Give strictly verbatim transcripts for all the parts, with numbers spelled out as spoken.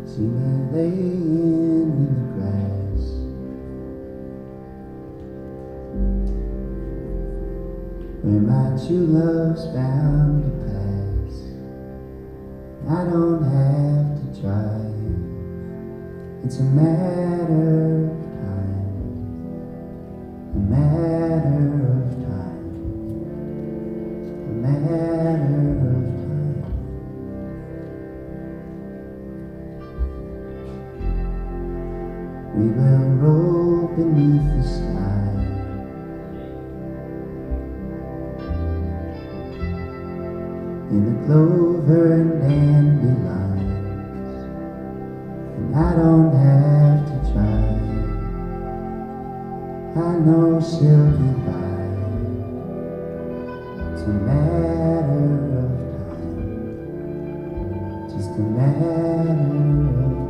See me laying in the grass, where my true love's bound to pass. I don't have to try, it's a matter of time, a matter of time, a matter of time. We will roll beneath the sky, in the clover and dandelions, and I don't have to try, I know she'll be by. It's a matter of time, just a matter of time.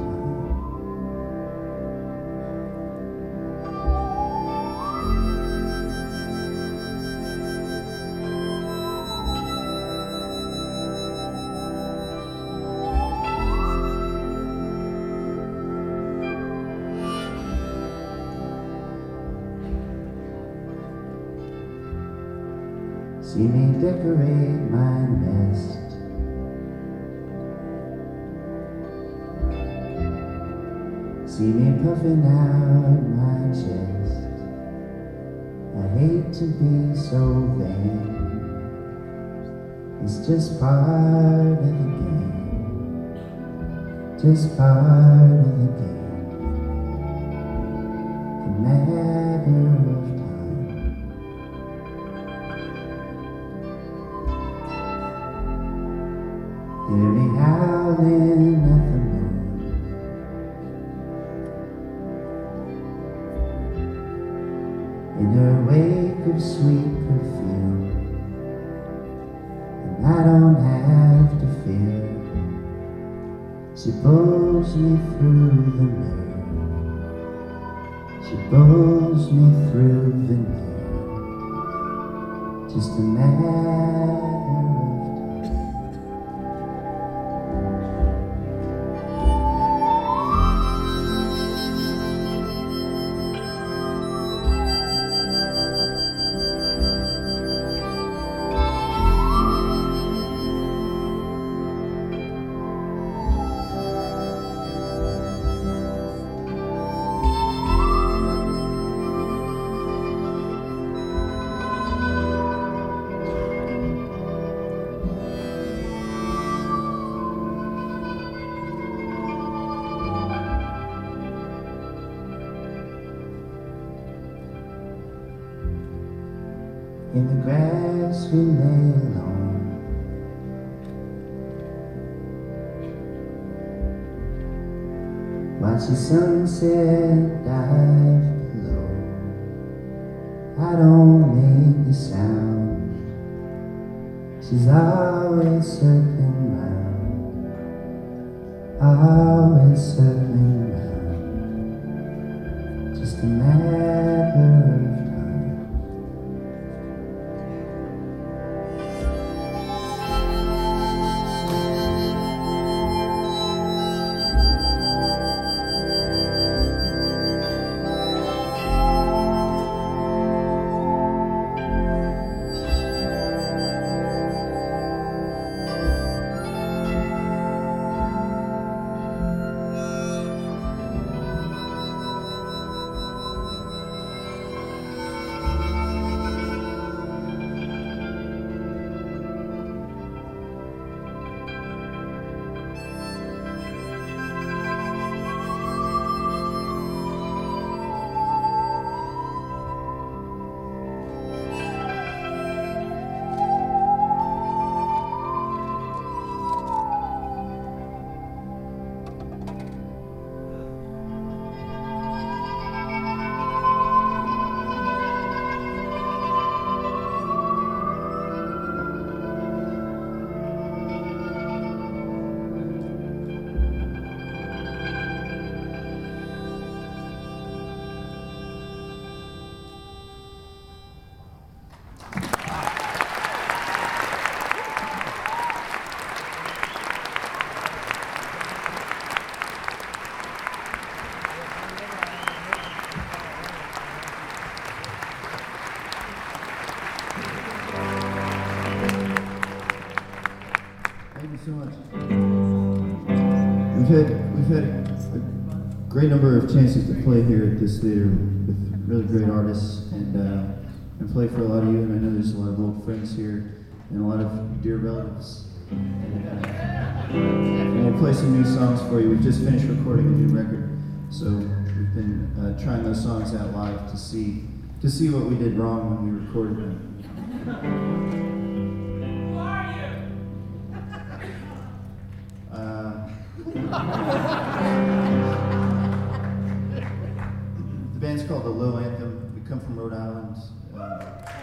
See me decorate my nest, see me puffing out my chest. I hate to be so vain, it's just part of the game, just part of the game, a matter of time. Hear me howling at the moon, in her wake of sweet perfume, and I don't have to fear. She pulls me through the mirror, she pulls me through the veneer, just a matter of time. In the grass we lay alone, watch the sunset dive below. I don't make a sound, she's always circling round, always circling round, just a matter of time. so much. We've had we've had a great number of chances to play here at this theater with really great artists, and uh, and play for a lot of you. And I know there's a lot of old friends here and a lot of dear relatives. And, uh, and we'll play some new songs for you. We've just finished recording a new record, so we've been uh, trying those songs out live to see to see what we did wrong when we recorded them. The band's called The Low Anthem. We come from Rhode Island. Uh,